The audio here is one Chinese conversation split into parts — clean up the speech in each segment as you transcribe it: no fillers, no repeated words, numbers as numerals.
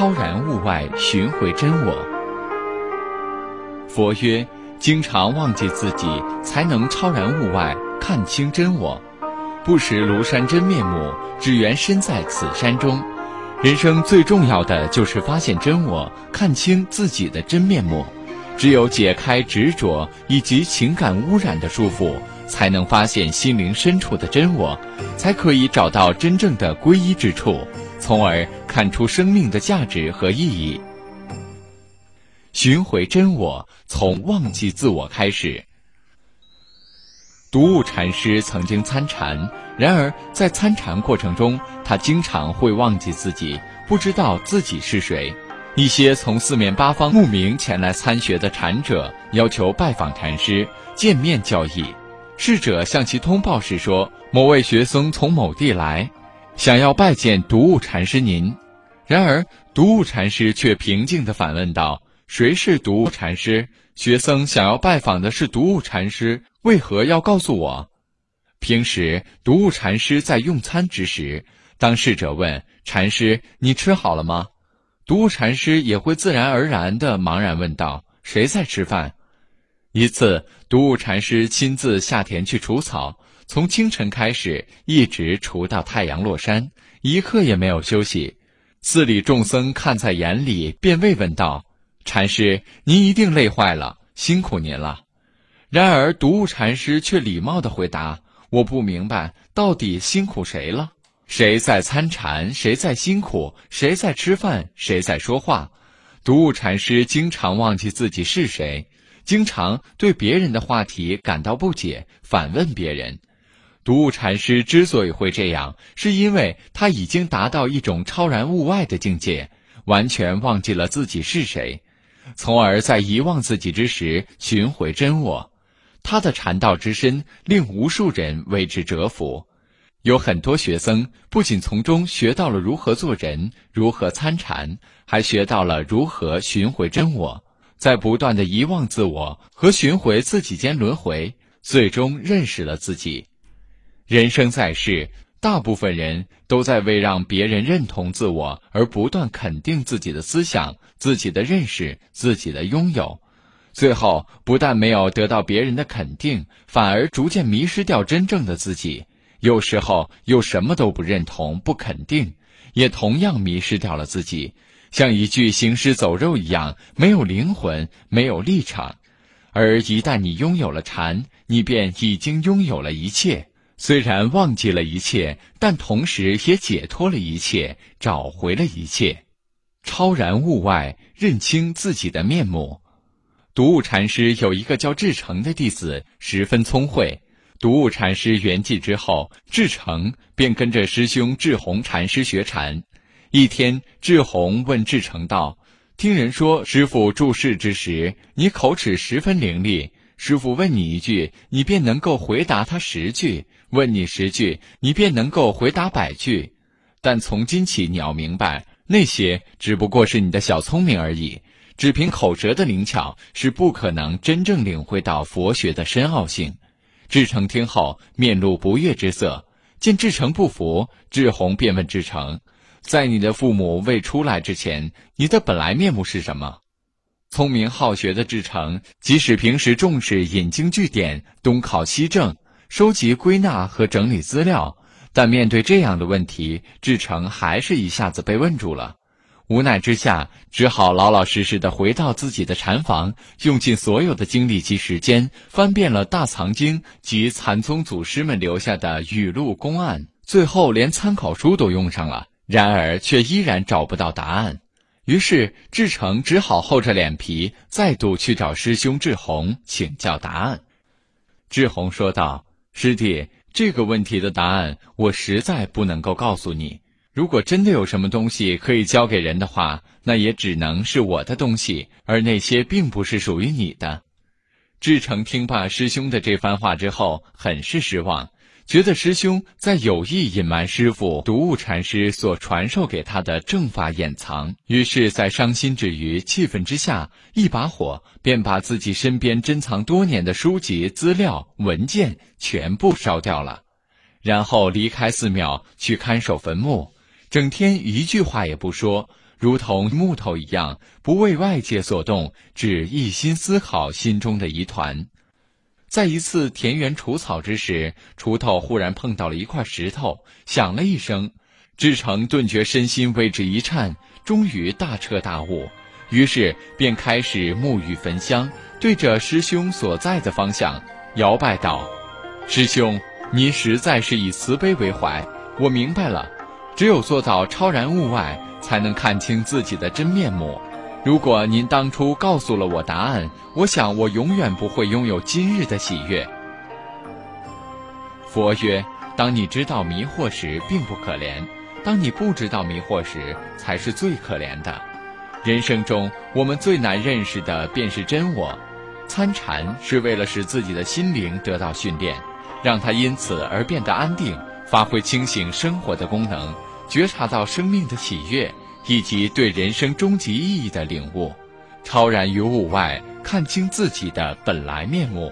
超然物外，寻回真我。佛曰：经常忘记自己，才能超然物外，看清真我。不识庐山真面目，只缘身在此山中。人生最重要的就是发现真我，看清自己的真面目。只有解开执着以及情感污染的束缚，才能发现心灵深处的真我，才可以找到真正的归依之处，从而看出生命的价值和意义。寻回真我，从忘记自我开始。独悟禅师曾经参禅，然而在参禅过程中，他经常会忘记自己，不知道自己是谁。一些从四面八方慕名前来参学的禅者要求拜访禅师，见面交易。侍者向其通报时说，某位学僧从某地来，想要拜见独悟禅师您。然而独悟禅师却平静地反问道，谁是独悟禅师？学僧想要拜访的是独悟禅师，为何要告诉我？平时独悟禅师在用餐之时，当侍者问禅师，你吃好了吗？独悟禅师也会自然而然地茫然问道，谁在吃饭？一次，独悟禅师亲自下田去除草，从清晨开始，一直除到太阳落山，一刻也没有休息。寺里众僧看在眼里，便慰问道，禅师，您一定累坏了，辛苦您了。然而独悟禅师却礼貌地回答，我不明白，到底辛苦谁了？谁在参禅，谁在辛苦，谁在吃饭，谁在说话。独悟禅师经常忘记自己是谁，经常对别人的话题感到不解，反问别人。独悟禅师之所以会这样，是因为他已经达到一种超然物外的境界，完全忘记了自己是谁，从而在遗忘自己之时寻回真我。他的禅道之深令无数人为之折服。有很多学僧不仅从中学到了如何做人，如何参禅，还学到了如何寻回真我，在不断的遗忘自我和寻回自己间轮回，最终认识了自己。人生在世，大部分人都在为让别人认同自我而不断肯定自己的思想、自己的认识、自己的拥有，最后不但没有得到别人的肯定，反而逐渐迷失掉真正的自己。有时候又什么都不认同、不肯定，也同样迷失掉了自己，像一具行尸走肉一样，没有灵魂，没有立场。而一旦你拥有了禅，你便已经拥有了一切。虽然忘记了一切，但同时也解脱了一切，找回了一切。超然物外，认清自己的面目。独悟禅师有一个叫智成的弟子，十分聪慧。独悟禅师圆寂之后，智成便跟着师兄智弘禅师学禅。一天，智弘问智成道，听人说师父注释之时，你口齿十分伶俐，师父问你一句，你便能够回答他10句，问你10句，你便能够回答100句。但从今起你要明白，那些只不过是你的小聪明而已，只凭口舌的灵巧是不可能真正领会到佛学的深奥性。智成听后面露不悦之色，见智成不服，智弘便问智成，在你的父母未出来之前，你的本来面目是什么？聪明好学的智成，即使平时重视引经据典，东考西证，收集归纳和整理资料，但面对这样的问题，智成还是一下子被问住了。无奈之下，只好老老实实地回到自己的禅房，用尽所有的精力及时间，翻遍了大藏经及禅宗祖师们留下的语录公案，最后连参考书都用上了，然而却依然找不到答案。于是智成只好厚着脸皮再度去找师兄智弘请教答案。智弘说道，师弟，这个问题的答案我实在不能够告诉你，如果真的有什么东西可以教给人的话，那也只能是我的东西，而那些并不是属于你的。智成听罢师兄的这番话之后，很是失望，觉得师兄在有意隐瞒师父独悟禅师所传授给他的正法掩藏，于是在伤心之余，气愤之下，一把火便把自己身边珍藏多年的书籍、资料、文件全部烧掉了，然后离开寺庙去看守坟墓，整天一句话也不说， 如同木头一样，不为外界所动，只一心思考心中的疑团。在一次田园除草之时，锄头忽然碰到了一块石头，响了一声，志诚顿觉身心为之一颤，终于大彻大悟，于是便开始沐浴焚香，对着师兄所在的方向摇拜道：师兄，您实在是以慈悲为怀，我明白了，只有做到超然物外，才能看清自己的真面目。如果您当初告诉了我答案，我想我永远不会拥有今日的喜悦。佛曰：当你知道迷惑时并不可怜，当你不知道迷惑时才是最可怜的。人生中我们最难认识的便是真我。参禅是为了使自己的心灵得到训练，让它因此而变得安定，发挥清醒生活的功能，觉察到生命的喜悦，以及对人生终极意义的领悟，超然于物外，看清自己的本来面目。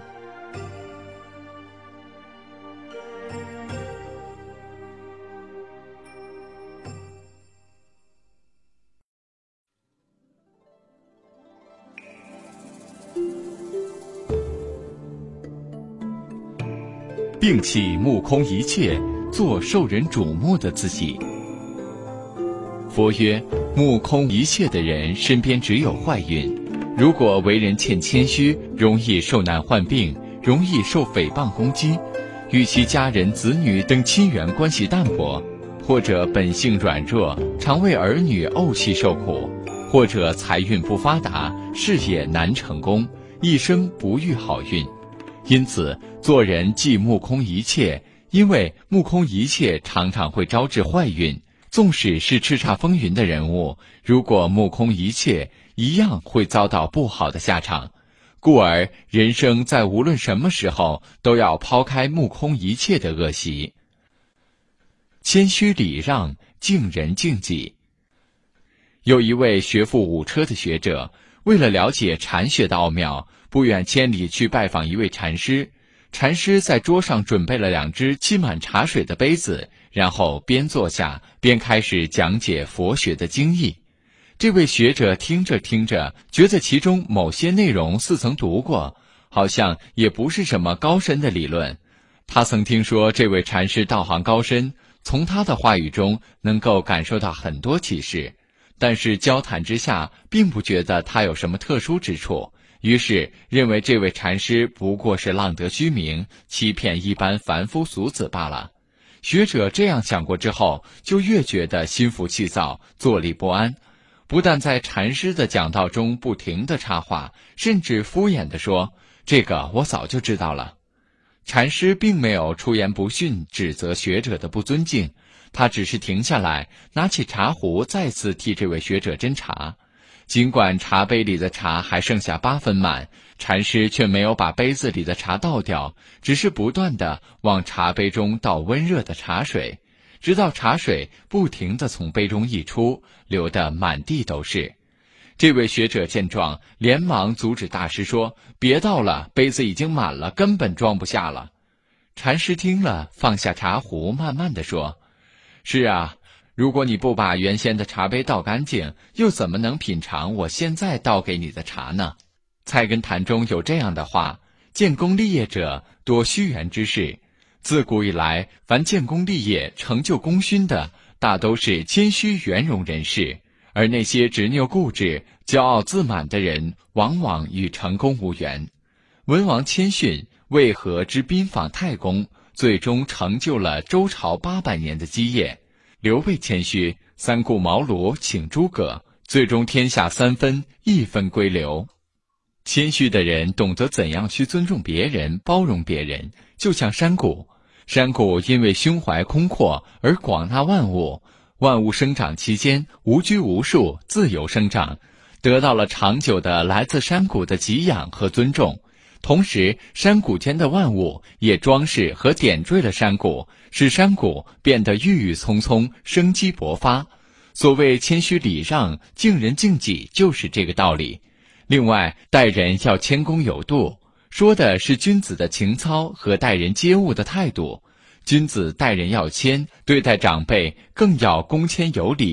摒弃目空一切，做受人瞩目的自己。佛曰：目空一切的人身边只有坏运，如果为人欠谦虚，容易受难患病，容易受诽谤攻击，与其家人子女等亲缘关系淡薄，或者本性软弱，常为儿女怄气受苦，或者财运不发达，事业难成功，一生不遇好运。因此做人忌目空一切，因为目空一切常常会招致坏运，纵使是叱咤风云的人物，如果目空一切，一样会遭到不好的下场。故而人生在无论什么时候都要抛开目空一切的恶习。谦虚礼让，敬人敬己。有一位学富五车的学者，为了了解禅学的奥妙，不远千里去拜访一位禅师。禅师在桌上准备了2只沏满茶水的杯子，然后边坐下边开始讲解佛学的经义。这位学者听着听着，觉得其中某些内容似曾读过，好像也不是什么高深的理论。他曾听说这位禅师道行高深，从他的话语中能够感受到很多启示，但是交谈之下并不觉得他有什么特殊之处，于是认为这位禅师不过是浪得虚名，欺骗一般凡夫俗子罢了。学者这样想过之后，就越觉得心浮气躁，坐立不安，不但在禅师的讲道中不停地插话，甚至敷衍地说：这个我早就知道了。禅师并没有出言不逊，指责学者的不尊敬，他只是停下来，拿起茶壶再次替这位学者斟茶。尽管茶杯里的茶还剩下8分满，禅师却没有把杯子里的茶倒掉，只是不断地往茶杯中倒温热的茶水，直到茶水不停地从杯中溢出，流得满地都是。这位学者见状，连忙阻止大师说：别倒了，杯子已经满了，根本装不下了。禅师听了，放下茶壶，慢慢地说：是啊，如果你不把原先的茶杯倒干净，又怎么能品尝我现在倒给你的茶呢？菜根谭中有这样的话：建功立业者多虚圆之士。自古以来，凡建功立业成就功勋的，大都是谦虚圆融人士，而那些执拗固执、骄傲自满的人，往往与成功无缘。文王谦逊为何之宾访太公，最终成就了周朝800年的基业。刘备谦虚，三顾茅庐请诸葛，最终天下3分，1分归刘。谦虚的人懂得怎样去尊重别人，包容别人，就像山谷。山谷因为胸怀空阔而广纳万物，万物生长期间无拘无束，自由生长，得到了长久的来自山谷的给养和尊重。同时，山谷间的万物也装饰和点缀了山谷，使山谷变得郁郁葱葱，生机勃发。所谓谦虚礼让，敬人敬己，就是这个道理。另外，待人要谦恭有度，说的是君子的情操和待人接物的态度。君子待人要谦，对待长辈更要恭谦有礼，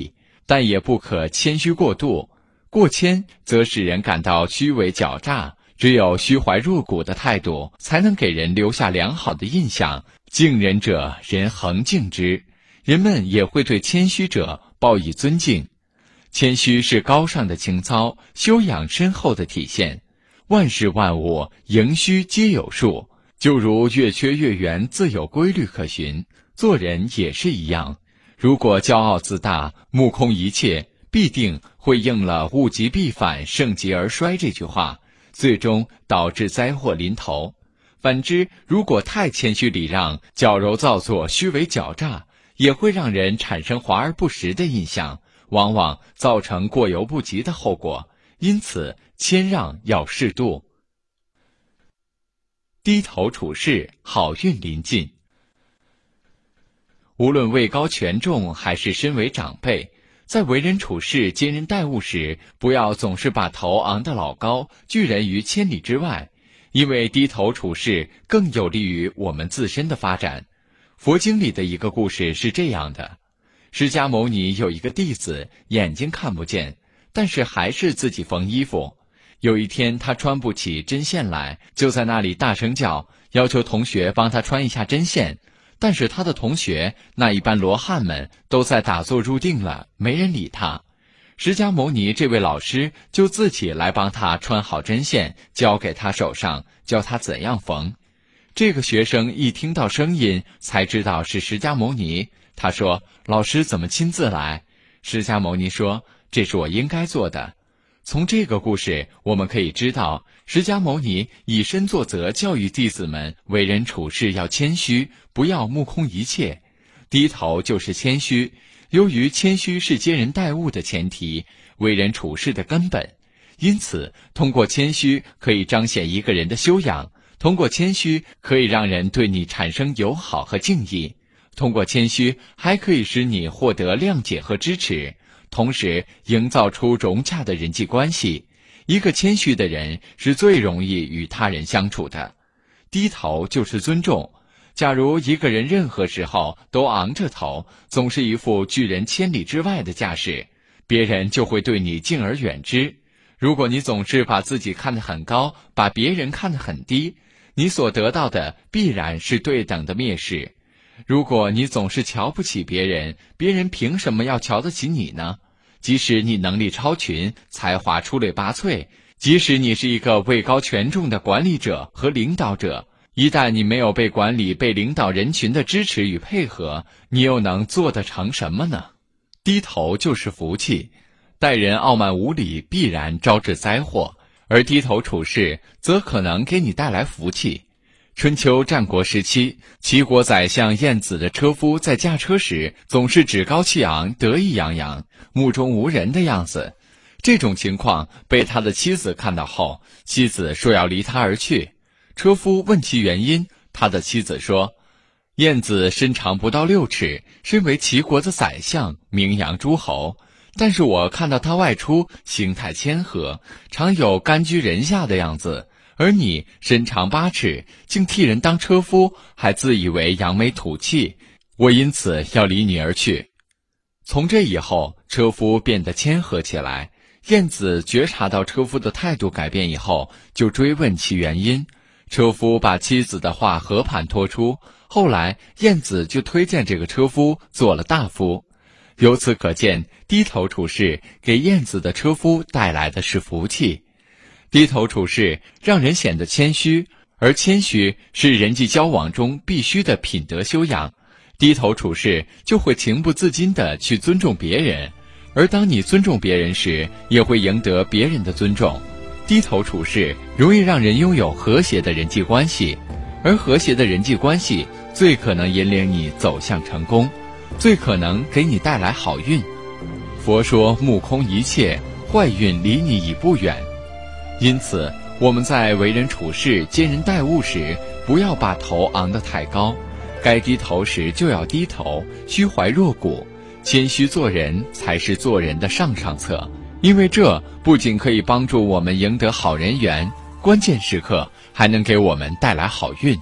但也不可谦虚过度。过谦则使人感到虚伪狡诈，只有虚怀若谷的态度，才能给人留下良好的印象。敬人者，人恒敬之，人们也会对谦虚者报以尊敬。谦虚是高尚的情操，修养深厚的体现。万事万物盈虚皆有数，就如月缺月圆自有规律可循，做人也是一样。如果骄傲自大，目空一切，必定会应了物极必反，盛极而衰这句话，最终导致灾祸临头。反之，如果太谦虚礼让，矫揉造作，虚伪狡诈，也会让人产生华而不实的印象，往往造成过犹不及的后果。因此，谦让要适度。低头处事，好运临近。无论位高权重还是身为长辈，在为人处事、接人待物时，不要总是把头昂得老高，拒人于千里之外，因为低头处事更有利于我们自身的发展。佛经里的一个故事是这样的：释迦牟尼有一个弟子，眼睛看不见，但是还是自己缝衣服。有一天他穿不起针线来，就在那里大声叫，要求同学帮他穿一下针线。但是他的同学那一班罗汉们都在打坐入定了，没人理他。释迦牟尼这位老师就自己来帮他穿好针线，交给他手上，教他怎样缝。这个学生一听到声音，才知道是释迦牟尼。他说：“老师怎么亲自来？”释迦牟尼说：“这是我应该做的。”从这个故事我们可以知道，释迦牟尼以身作则，教育弟子们为人处事要谦虚，不要目空一切。低头就是谦虚，由于谦虚是接人待物的前提，为人处事的根本，因此通过谦虚可以彰显一个人的修养，通过谦虚可以让人对你产生友好和敬意，通过谦虚还可以使你获得谅解和支持，同时营造出融洽的人际关系。一个谦虚的人是最容易与他人相处的。低头就是尊重。假如一个人任何时候都昂着头，总是一副拒人千里之外的架势，别人就会对你敬而远之。如果你总是把自己看得很高，把别人看得很低，你所得到的必然是对等的蔑视。如果你总是瞧不起别人，别人凭什么要瞧得起你呢？即使你能力超群，才华出类拔萃，即使你是一个位高权重的管理者和领导者，一旦你没有被管理、被领导人群的支持与配合，你又能做得成什么呢？低头就是福气，待人傲慢无礼，必然招致灾祸，而低头处事则可能给你带来福气。春秋战国时期，齐国宰相晏子的车夫在驾车时总是趾高气昂、得意洋洋、目中无人的样子。这种情况被他的妻子看到后，妻子说要离他而去。车夫问其原因，他的妻子说：“晏子身长不到6尺，身为齐国的宰相，名扬诸侯。但是我看到他外出，形态谦和，常有甘居人下的样子。而你身长8尺，竟替人当车夫，还自以为扬眉吐气，我因此要离你而去。”从这以后，车夫变得谦和起来。晏子觉察到车夫的态度改变以后，就追问其原因。车夫把妻子的话和盘托出，后来晏子就推荐这个车夫做了大夫。由此可见，低头处事给晏子的车夫带来的是福气。低头处事让人显得谦虚，而谦虚是人际交往中必须的品德修养。低头处事就会情不自禁地去尊重别人，而当你尊重别人时，也会赢得别人的尊重。低头处事容易让人拥有和谐的人际关系，而和谐的人际关系最可能引领你走向成功，最可能给你带来好运。佛说目空一切，坏运离你已不远。因此，我们在为人处事、接人待物时，不要把头昂得太高，该低头时就要低头，虚怀若谷。谦虚做人才是做人的上上策，因为这不仅可以帮助我们赢得好人缘，关键时刻还能给我们带来好运。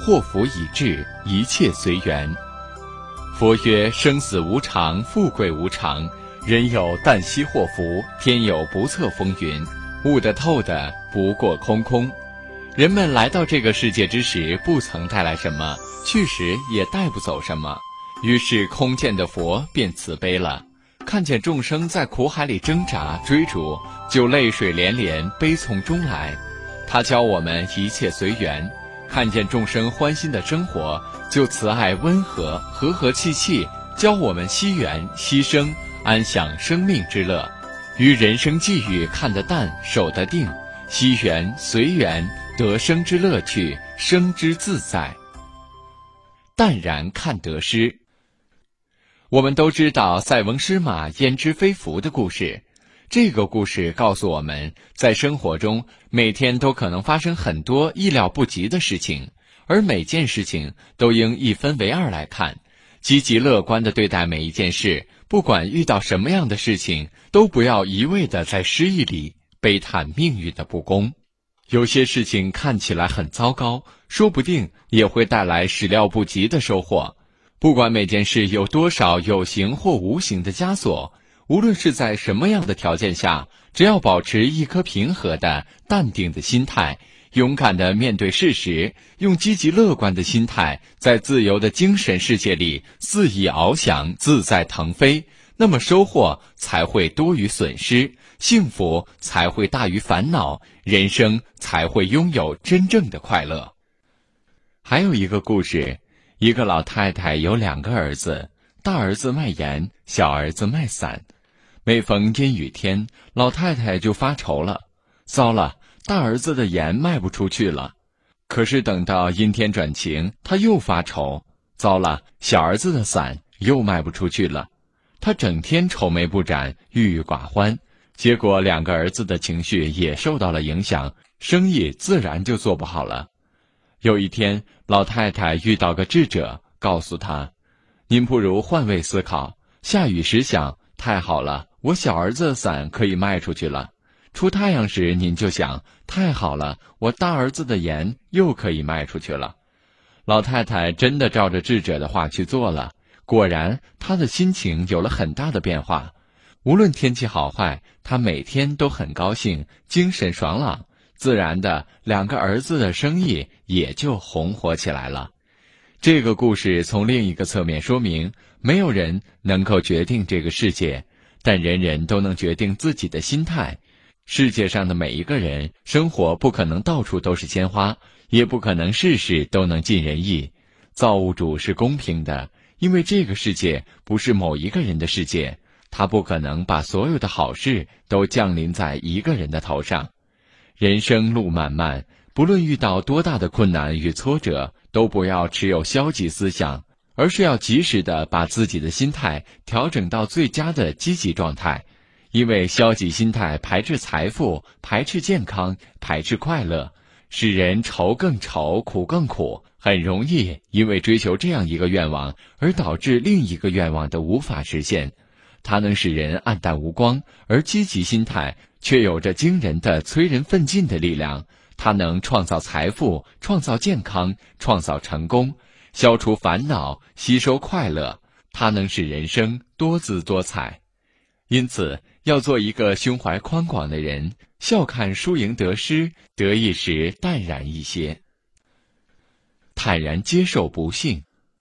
祸福已至，一切随缘。佛曰：生死无常，富贵无常，人有旦夕祸福，天有不测风云，悟得透的不过空空。人们来到这个世界之时，不曾带来什么，去时也带不走什么，于是空见的佛便慈悲了，看见众生在苦海里挣扎追逐，就泪水连连，悲从中来。他教我们一切随缘，看见众生欢欣的生活，就慈爱温和，和和气气，教我们惜缘牺牲，安享生命之乐。于人生际遇看得淡，守得定，惜缘随缘，得生之乐趣，生之自在。淡然看得失。我们都知道塞翁失马焉知非福的故事，这个故事告诉我们，在生活中每天都可能发生很多意料不及的事情，而每件事情都应一分为二来看，积极乐观地对待每一件事，不管遇到什么样的事情，都不要一味地在失意里悲叹命运的不公。有些事情看起来很糟糕，说不定也会带来始料不及的收获。不管每件事有多少有形或无形的枷锁，无论是在什么样的条件下，只要保持一颗平和的、淡定的心态，勇敢地面对事实，用积极乐观的心态，在自由的精神世界里肆意翱翔，自在腾飞，那么收获才会多于损失，幸福才会大于烦恼，人生才会拥有真正的快乐。还有一个故事，一个老太太有2个儿子，大儿子卖盐，小儿子卖伞。每逢阴雨天，老太太就发愁了，糟了，大儿子的盐卖不出去了。可是等到阴天转晴，她又发愁，糟了，小儿子的伞又卖不出去了。她整天愁眉不展，郁郁寡欢，结果2个儿子的情绪也受到了影响，生意自然就做不好了。有一天，老太太遇到个智者，告诉她，您不如换位思考，下雨时想，太好了，我小儿子的伞可以卖出去了；出太阳时您就想，太好了，我大儿子的盐又可以卖出去了。老太太真的照着智者的话去做了，果然她的心情有了很大的变化。无论天气好坏，她每天都很高兴，精神爽朗，自然的2个儿子的生意也就红火起来了。这个故事从另一个侧面说明，没有人能够决定这个世界，但人人都能决定自己的心态。世界上的每一个人，生活不可能到处都是鲜花，也不可能事事都能尽人意。造物主是公平的，因为这个世界不是某一个人的世界，他不可能把所有的好事都降临在一个人的头上。人生路漫漫，不论遇到多大的困难与挫折，都不要持有消极思想，而是要及时地把自己的心态调整到最佳的积极状态。因为消极心态排斥财富，排斥健康，排斥快乐，使人愁更愁，苦更苦，很容易因为追求这样一个愿望而导致另一个愿望的无法实现。它能使人黯淡无光，而积极心态却有着惊人的催人奋进的力量。它能创造财富，创造健康，创造成功，消除烦恼，吸收快乐。它能使人生多姿多彩。因此，要做一个胸怀宽广的人，笑看输赢得失，得意时淡然一些，坦然接受不幸。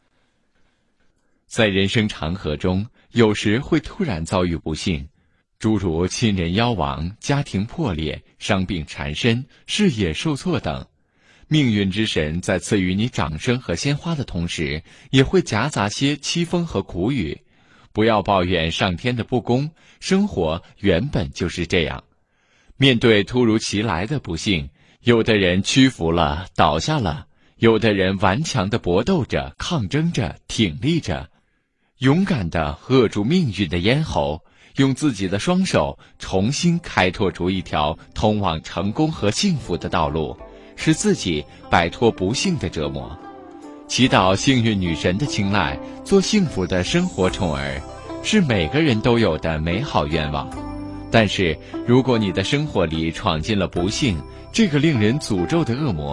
在人生长河中，有时会突然遭遇不幸，诸如亲人夭亡、家庭破裂、伤病缠身、事业受挫等。命运之神在赐予你掌声和鲜花的同时，也会夹杂些凄风和苦雨。不要抱怨上天的不公，生活原本就是这样。面对突如其来的不幸，有的人屈服了，倒下了；有的人顽强地搏斗着，抗争着，挺立着，勇敢地扼住命运的咽喉，用自己的双手重新开拓出一条通往成功和幸福的道路，使自己摆脱不幸的折磨。祈祷幸运女神的青睐，做幸福的生活宠儿，是每个人都有的美好愿望。但是，如果你的生活里闯进了不幸，这个令人诅咒的恶魔，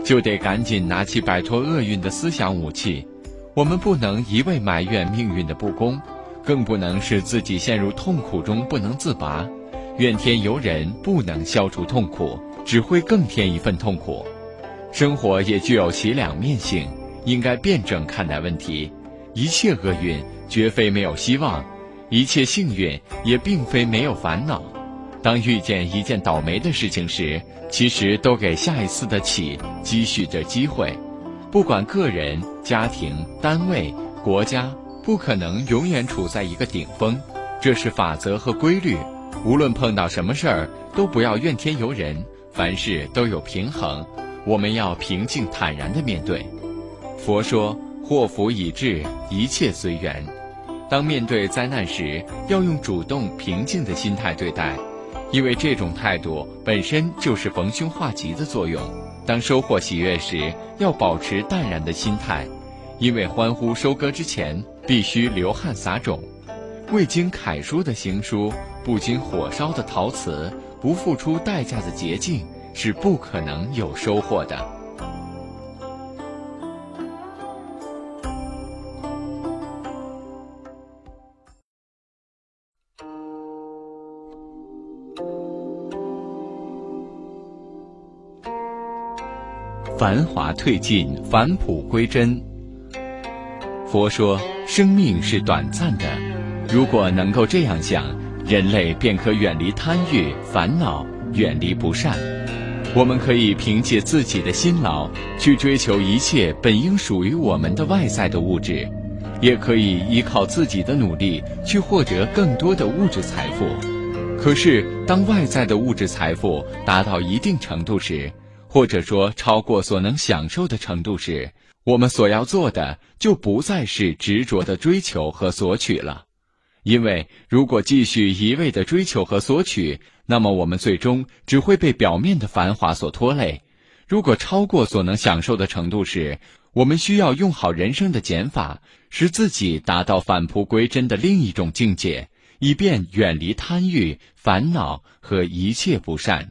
就得赶紧拿起摆脱厄运的思想武器。我们不能一味埋怨命运的不公，更不能使自己陷入痛苦中不能自拔。怨天尤人不能消除痛苦，只会更添一份痛苦。生活也具有其两面性，应该辩证看待问题。一切厄运绝非没有希望，一切幸运也并非没有烦恼。当遇见一件倒霉的事情时，其实都给下一次的起积蓄着机会。不管个人、家庭、单位、国家，不可能永远处在一个顶峰，这是法则和规律。无论碰到什么事儿，都不要怨天尤人，凡事都有平衡，我们要平静坦然地面对。佛说，祸福已至，一切随缘。当面对灾难时，要用主动平静的心态对待，因为这种态度本身就是逢凶化吉的作用。当收获喜悦时，要保持淡然的心态，因为欢呼收割之前，必须流汗撒种。未经楷书的行书，不经火烧的陶瓷，不付出代价的洁净，是不可能有收获的。繁华退尽，返璞归真。佛说，生命是短暂的，如果能够这样想，人类便可远离贪欲、烦恼，远离不善。我们可以凭借自己的辛劳，去追求一切本应属于我们的外在的物质，也可以依靠自己的努力，去获得更多的物质财富。可是，当外在的物质财富达到一定程度时，或者说超过所能享受的程度时，我们所要做的就不再是执着的追求和索取了。因为如果继续一味的追求和索取，那么我们最终只会被表面的繁华所拖累。如果超过所能享受的程度时，我们需要用好人生的减法，使自己达到返璞归真的另一种境界，以便远离贪欲、烦恼和一切不善。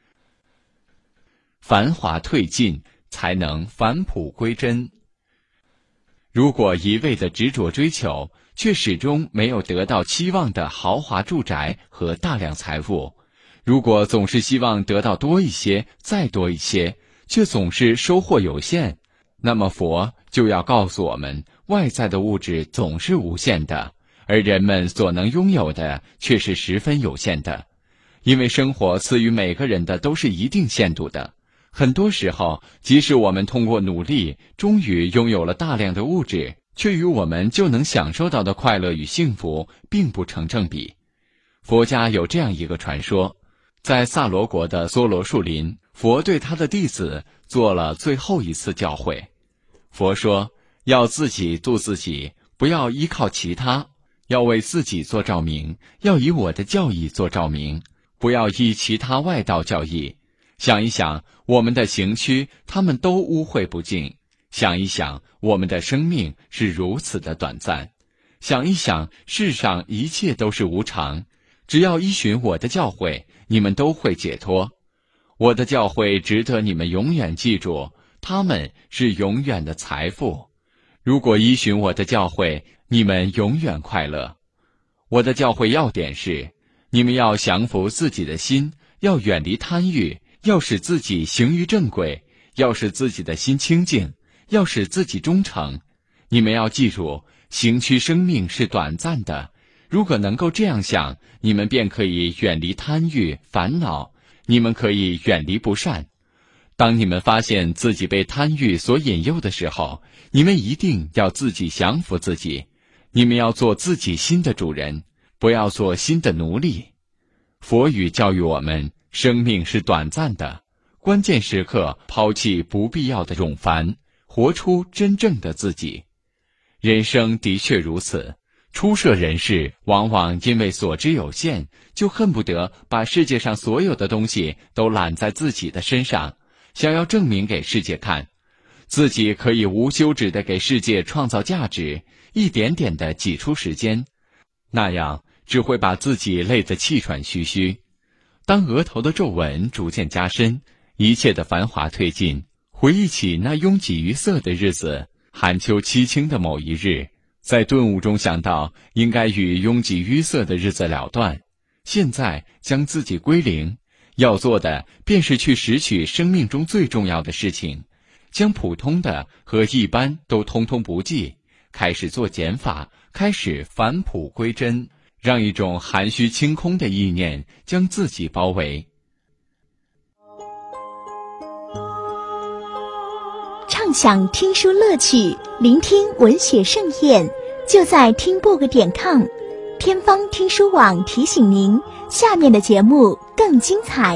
繁华退尽，才能返璞归真。如果一味的执着追求，却始终没有得到期望的豪华住宅和大量财富，如果总是希望得到多一些，再多一些，却总是收获有限，那么佛就要告诉我们，外在的物质总是无限的，而人们所能拥有的却是十分有限的。因为生活赐予每个人的都是一定限度的，很多时候，即使我们通过努力，终于拥有了大量的物质，却与我们就能享受到的快乐与幸福并不成正比。佛家有这样一个传说，在萨罗国的梭罗树林，佛对他的弟子做了最后一次教诲。佛说，要自己度自己，不要依靠其他，要为自己做照明，要以我的教义做照明，不要依其他外道教义。想一想，我们的行区，他们都污秽不净。想一想，我们的生命是如此的短暂。想一想，世上一切都是无常。只要依循我的教诲，你们都会解脱。我的教诲值得你们永远记住，它们是永远的财富。如果依循我的教诲，你们永远快乐。我的教诲要点是，你们要降服自己的心，要远离贪欲，要使自己行于正轨，要使自己的心清净，要使自己忠诚。你们要记住，行区生命是短暂的。如果能够这样想，你们便可以远离贪欲、烦恼，你们可以远离不善。当你们发现自己被贪欲所引诱的时候，你们一定要自己降服自己。你们要做自己心的主人，不要做心的奴隶。佛语教育我们，生命是短暂的，关键时刻抛弃不必要的冗繁，活出真正的自己。人生的确如此，出世人士往往因为所知有限，就恨不得把世界上所有的东西都揽在自己的身上，想要证明给世界看，自己可以无休止地给世界创造价值，一点点地挤出时间，那样只会把自己累得气喘吁吁。当额头的皱纹逐渐加深，一切的繁华退尽， 回忆起那拥挤于色的日子，寒秋凄清的某一日，在顿悟中想到应该与拥挤淤塞的日子了断，现在将自己归零，要做的便是去拾取生命中最重要的事情，将普通的和一般都通通不计，开始做减法，开始返璞归真，让一种含虚清空的意念将自己包围。 畅享听书乐趣，聆听文学盛宴，就在听 book.com。 天方听书网提醒您，下面的节目更精彩。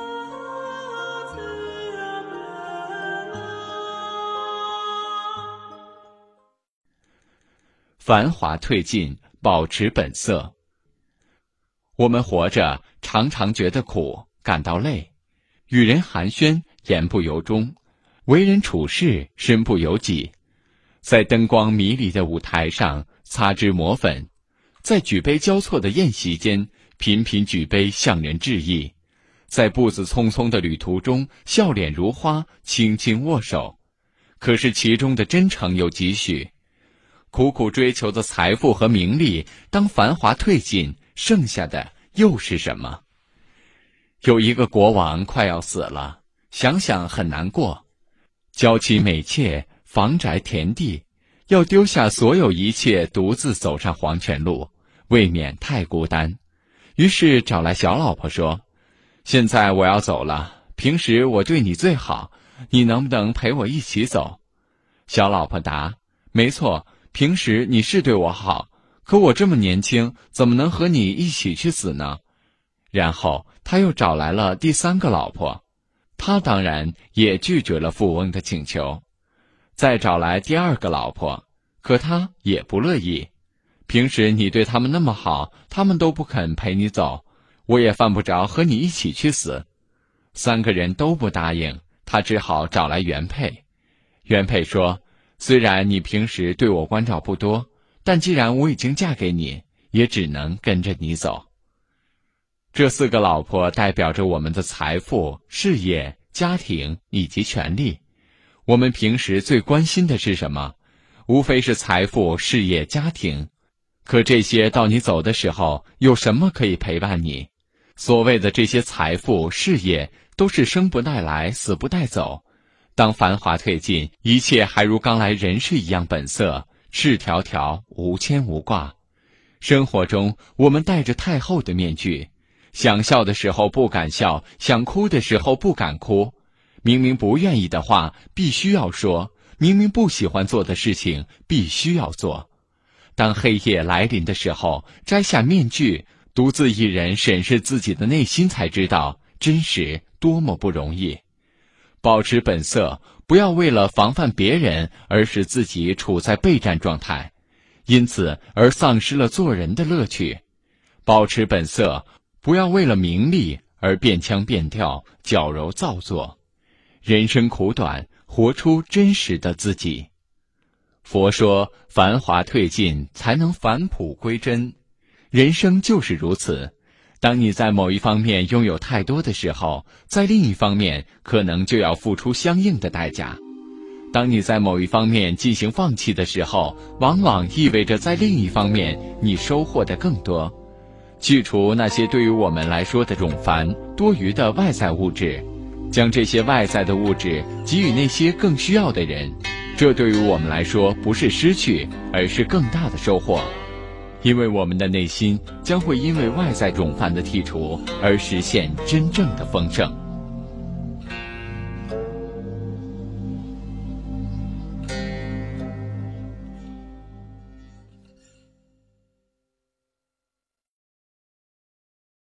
繁华褪尽，保持本色。我们活着常常觉得苦，感到累，与人寒暄，言不由衷，为人处事，身不由己。在灯光迷离的舞台上擦脂抹粉，在举杯交错的宴席间频频举杯向人致意，在步子匆匆的旅途中笑脸如花，轻轻握手。可是其中的真诚有几许？苦苦追求的财富和名利，当繁华褪尽，剩下的又是什么？有一个国王快要死了，想想很难过，娇妻美妾，房宅田地，要丢下所有一切，独自走上黄泉路，未免太孤单。于是找来小老婆说，现在我要走了，平时我对你最好，你能不能陪我一起走？小老婆答，没错，平时你是对我好，可我这么年轻，怎么能和你一起去死呢？然后他又找来了第三个老婆，他当然也拒绝了富翁的请求。再找来第二个老婆，可他也不乐意。平时你对他们那么好，他们都不肯陪你走，我也犯不着和你一起去死。三个人都不答应，他只好找来原配。原配说，虽然你平时对我关照不多，但既然我已经嫁给你，也只能跟着你走。这四个老婆代表着我们的财富、事业、家庭以及权利。我们平时最关心的是什么？无非是财富、事业、家庭。可这些到你走的时候，有什么可以陪伴你？所谓的这些财富、事业，都是生不带来，死不带走。当繁华褪尽，一切还如刚来人世一样本色，赤条条，无牵无挂。生活中，我们戴着太厚的面具，想笑的时候不敢笑，想哭的时候不敢哭。明明不愿意的话必须要说，明明不喜欢做的事情必须要做。当黑夜来临的时候，摘下面具，独自一人审视自己的内心，才知道真实多么不容易。保持本色，不要为了防范别人而使自己处在备战状态，因此而丧失了做人的乐趣。保持本色，不要为了名利而变腔变调，矫揉造作。人生苦短，活出真实的自己。佛说，繁华褪尽，才能返璞归真。人生就是如此。当你在某一方面拥有太多的时候，在另一方面可能就要付出相应的代价。当你在某一方面进行放弃的时候，往往意味着在另一方面你收获的更多。去除那些对于我们来说的冗繁多余的外在物质，将这些外在的物质给予那些更需要的人，这对于我们来说不是失去，而是更大的收获。因为我们的内心将会因为外在冗繁的剔除而实现真正的丰盛。